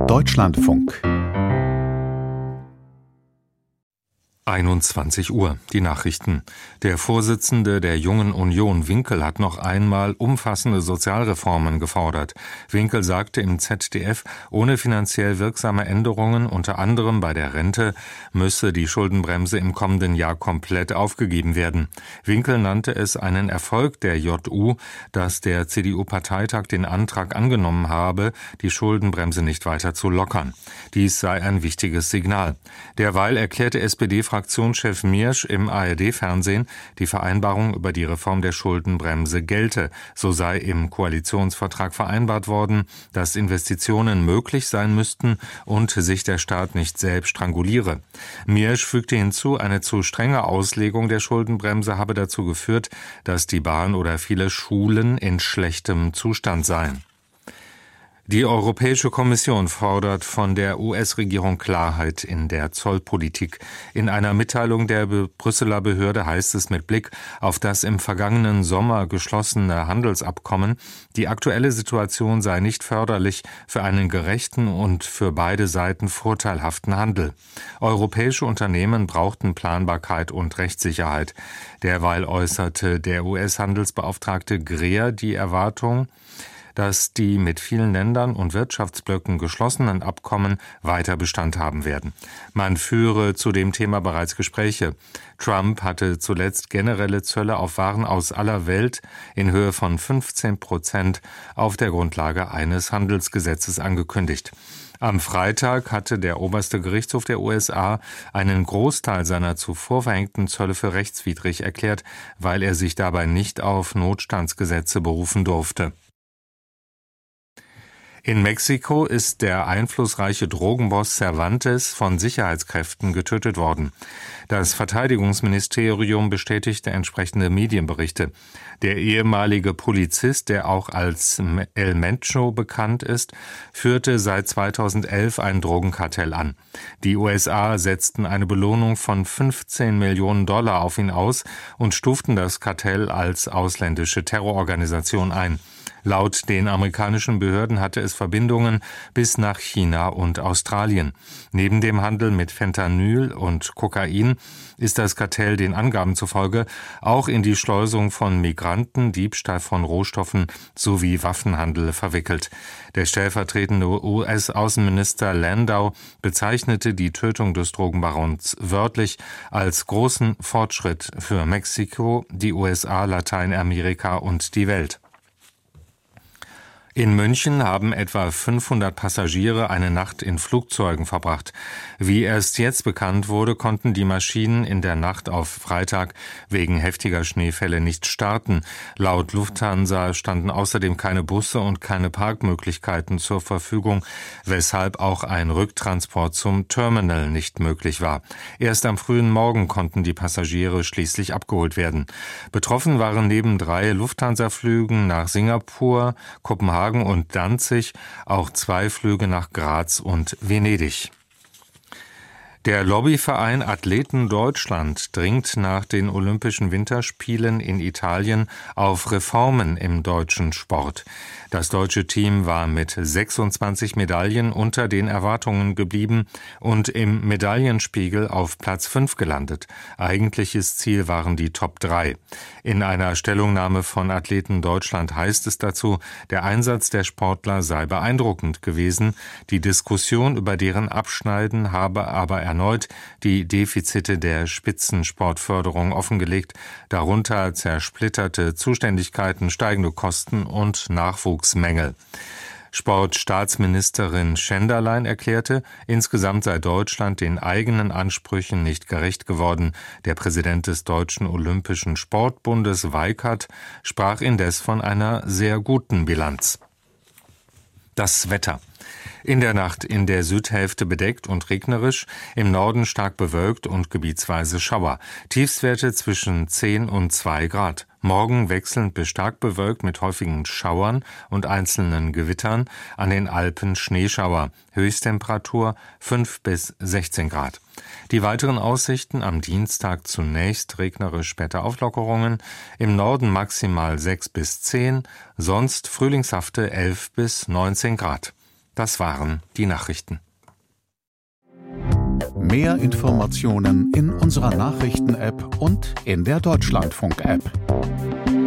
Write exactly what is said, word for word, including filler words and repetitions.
Deutschlandfunk. einundzwanzig Uhr, die Nachrichten. Der Vorsitzende der Jungen Union, Winkel, hat noch einmal umfassende Sozialreformen gefordert. Winkel sagte im Z D F, ohne finanziell wirksame Änderungen, unter anderem bei der Rente, müsse die Schuldenbremse im kommenden Jahr komplett aufgegeben werden. Winkel nannte es einen Erfolg der J U, dass der C D U-Parteitag den Antrag angenommen habe, die Schuldenbremse nicht weiter zu lockern. Dies sei ein wichtiges Signal. Derweil erklärte S P D-Fraktionschef Miersch im A R D-Fernsehen, die Vereinbarung über die Reform der Schuldenbremse gelte. So sei im Koalitionsvertrag vereinbart worden, dass Investitionen möglich sein müssten und sich der Staat nicht selbst stranguliere. Miersch fügte hinzu, eine zu strenge Auslegung der Schuldenbremse habe dazu geführt, dass die Bahn oder viele Schulen in schlechtem Zustand seien. Die Europäische Kommission fordert von der U S-Regierung Klarheit in der Zollpolitik. In einer Mitteilung der Brüsseler Behörde heißt es mit Blick auf das im vergangenen Sommer geschlossene Handelsabkommen, die aktuelle Situation sei nicht förderlich für einen gerechten und für beide Seiten vorteilhaften Handel. Europäische Unternehmen brauchten Planbarkeit und Rechtssicherheit. Derweil äußerte der U S-Handelsbeauftragte Greer die Erwartung, dass die mit vielen Ländern und Wirtschaftsblöcken geschlossenen Abkommen weiter Bestand haben werden. Man führe zu dem Thema bereits Gespräche. Trump hatte zuletzt generelle Zölle auf Waren aus aller Welt in Höhe von fünfzehn Prozent auf der Grundlage eines Handelsgesetzes angekündigt. Am Freitag hatte der oberste Gerichtshof der U S A einen Großteil seiner zuvor verhängten Zölle für rechtswidrig erklärt, weil er sich dabei nicht auf Notstandsgesetze berufen durfte. In Mexiko ist der einflussreiche Drogenboss Cervantes von Sicherheitskräften getötet worden. Das Verteidigungsministerium bestätigte entsprechende Medienberichte. Der ehemalige Polizist, der auch als El Mencho bekannt ist, führte seit zweitausendelf ein Drogenkartell an. Die U S A setzten eine Belohnung von fünfzehn Millionen Dollar auf ihn aus und stuften das Kartell als ausländische Terrororganisation ein. Laut den amerikanischen Behörden hatte es Verbindungen bis nach China und Australien. Neben dem Handel mit Fentanyl und Kokain ist das Kartell den Angaben zufolge auch in die Schleusung von Migranten, Diebstahl von Rohstoffen sowie Waffenhandel verwickelt. Der stellvertretende U S-Außenminister Landau bezeichnete die Tötung des Drogenbarons wörtlich als großen Fortschritt für Mexiko, die U S A, Lateinamerika und die Welt. In München haben etwa fünfhundert Passagiere eine Nacht in Flugzeugen verbracht. Wie erst jetzt bekannt wurde, konnten die Maschinen in der Nacht auf Freitag wegen heftiger Schneefälle nicht starten. Laut Lufthansa standen außerdem keine Busse und keine Parkmöglichkeiten zur Verfügung, weshalb auch ein Rücktransport zum Terminal nicht möglich war. Erst am frühen Morgen konnten die Passagiere schließlich abgeholt werden. Betroffen waren neben drei Lufthansa-Flügen nach Singapur, Kopenhagen und Danzig auch zwei Flüge nach Graz und Venedig. Der Lobbyverein Athleten Deutschland dringt nach den Olympischen Winterspielen in Italien auf Reformen im deutschen Sport. Das deutsche Team war mit sechsundzwanzig Medaillen unter den Erwartungen geblieben und im Medaillenspiegel auf Platz fünf gelandet. Eigentliches Ziel waren die Top drei. In einer Stellungnahme von Athleten Deutschland heißt es dazu, der Einsatz der Sportler sei beeindruckend gewesen. Die Diskussion über deren Abschneiden habe aber erneut die Defizite der Spitzensportförderung offengelegt, darunter zersplitterte Zuständigkeiten, steigende Kosten und Nachwuchsmängel. Sportstaatsministerin Schenderlein erklärte, insgesamt sei Deutschland den eigenen Ansprüchen nicht gerecht geworden. Der Präsident des Deutschen Olympischen Sportbundes Weikert sprach indes von einer sehr guten Bilanz. Das Wetter. In der Nacht in der Südhälfte bedeckt und regnerisch, im Norden stark bewölkt und gebietsweise Schauer. Tiefstwerte zwischen zehn und zwei Grad. Morgen wechselnd bis stark bewölkt mit häufigen Schauern und einzelnen Gewittern, an den Alpen Schneeschauer. Höchsttemperatur fünf bis sechzehn Grad. Die weiteren Aussichten: am Dienstag zunächst regnerisch, später Auflockerungen, im Norden maximal sechs bis zehn, sonst frühlingshafte elf bis neunzehn Grad. Das waren die Nachrichten. Mehr Informationen in unserer Nachrichten-App und in der Deutschlandfunk-App.